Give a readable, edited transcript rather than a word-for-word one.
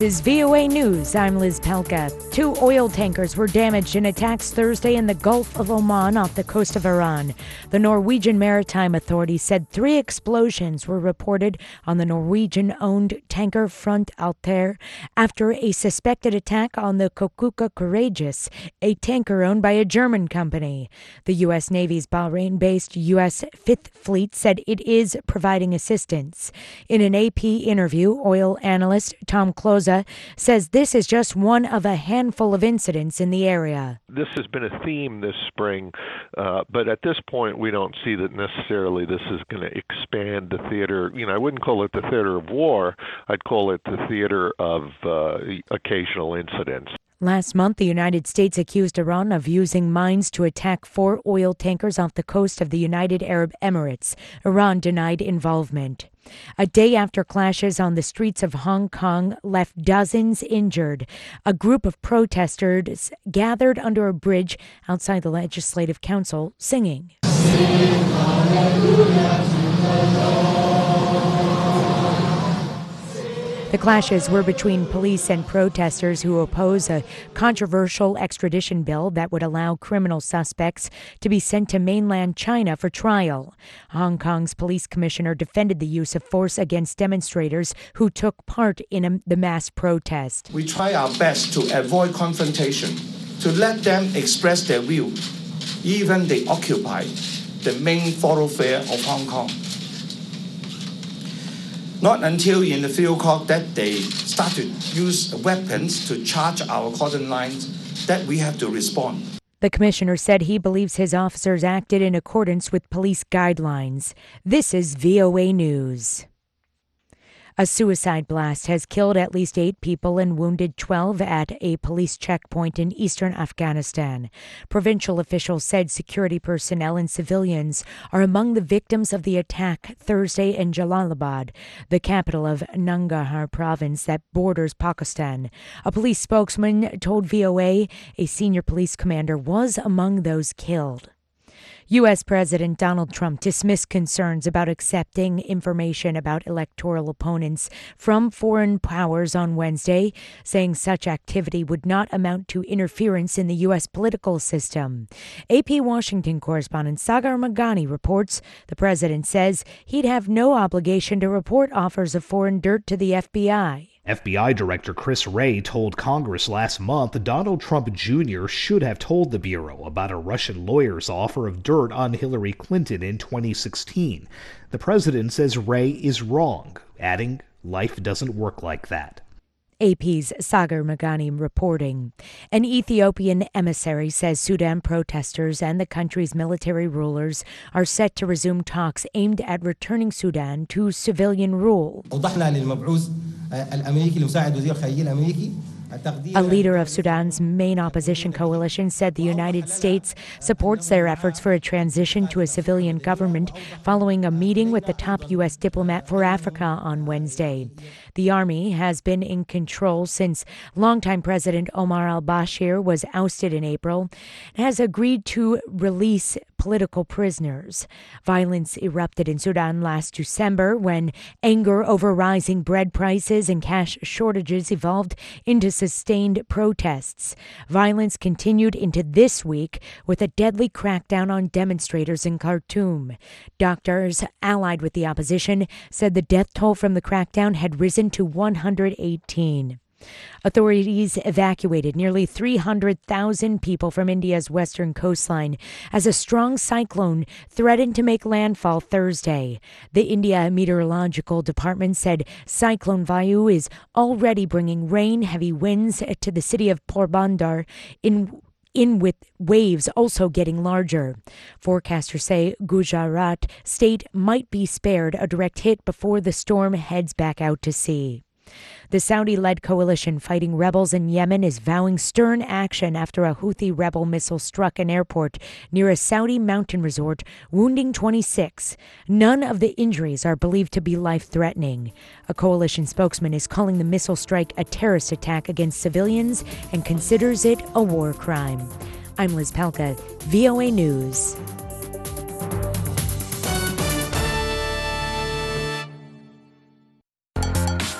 This is VOA News. I'm Liz Pelka. 2 oil tankers were damaged in attacks Thursday in the Gulf of Oman off the coast of Iran. The Norwegian Maritime Authority said 3 explosions were reported on the Norwegian-owned tanker Front Altair after a suspected attack on the Kokuka Courageous, a tanker owned by a German company. The U.S. Navy's Bahrain-based U.S. Fifth Fleet said it is providing assistance. In an AP interview, oil analyst Tom Closa says this is just one of a handful of incidents in the area. This has been a theme this spring, but at this point we don't see that necessarily this is going to expand the theater. I wouldn't call it the theater of war. I'd call it the theater of occasional incidents. Last month, the United States accused Iran of using mines to attack 4 oil tankers off the coast of the United Arab Emirates. Iran denied involvement. A day after clashes on the streets of Hong Kong left dozens injured, a group of protesters gathered under a bridge outside the Legislative Council singing. The clashes were between police and protesters who oppose a controversial extradition bill that would allow criminal suspects to be sent to mainland China for trial. Hong Kong's police commissioner defended the use of force against demonstrators who took part in the mass protest. We try our best to avoid confrontation, to let them express their view, even they occupy the main thoroughfare of Hong Kong. Not until in the field court that they start to use weapons to charge our cordon lines that we have to respond. The commissioner said he believes his officers acted in accordance with police guidelines. This is VOA News. A suicide blast has killed at least 8 people and wounded 12 at a police checkpoint in eastern Afghanistan. Provincial officials said security personnel and civilians are among the victims of the attack Thursday in Jalalabad, the capital of Nangarhar province that borders Pakistan. A police spokesman told VOA a senior police commander was among those killed. U.S. President Donald Trump dismissed concerns about accepting information about electoral opponents from foreign powers on Wednesday, saying such activity would not amount to interference in the U.S. political system. AP Washington correspondent Sagar Meghani reports the president says he'd have no obligation to report offers of foreign dirt to the FBI. FBI Director Chris Wray told Congress last month Donald Trump Jr. should have told the Bureau about a Russian lawyer's offer of dirt on Hillary Clinton in 2016. The president says Wray is wrong, adding, "Life doesn't work like that." AP's Sagar Meghani reporting. An Ethiopian emissary says Sudan protesters and the country's military rulers are set to resume talks aimed at returning Sudan to civilian rule. A leader of Sudan's main opposition coalition said the United States supports their efforts for a transition to a civilian government following a meeting with the top U.S. diplomat for Africa on Wednesday. The army has been in control since longtime President Omar al-Bashir was ousted in April and has agreed to release political prisoners. Violence erupted in Sudan last December when anger over rising bread prices and cash shortages evolved into sustained protests. Violence continued into this week with a deadly crackdown on demonstrators in Khartoum. Doctors allied with the opposition said the death toll from the crackdown had risen to 118. Authorities evacuated nearly 300,000 people from India's western coastline as a strong cyclone threatened to make landfall Thursday. The India Meteorological Department said Cyclone Vayu is already bringing rain, heavy winds to the city of Porbandar in with waves also getting larger. Forecasters say Gujarat state might be spared a direct hit before the storm heads back out to sea. The Saudi-led coalition fighting rebels in Yemen is vowing stern action after a Houthi rebel missile struck an airport near a Saudi mountain resort, wounding 26. None of the injuries are believed to be life-threatening. A coalition spokesman is calling the missile strike a terrorist attack against civilians and considers it a war crime. I'm Liz Pelka, VOA News.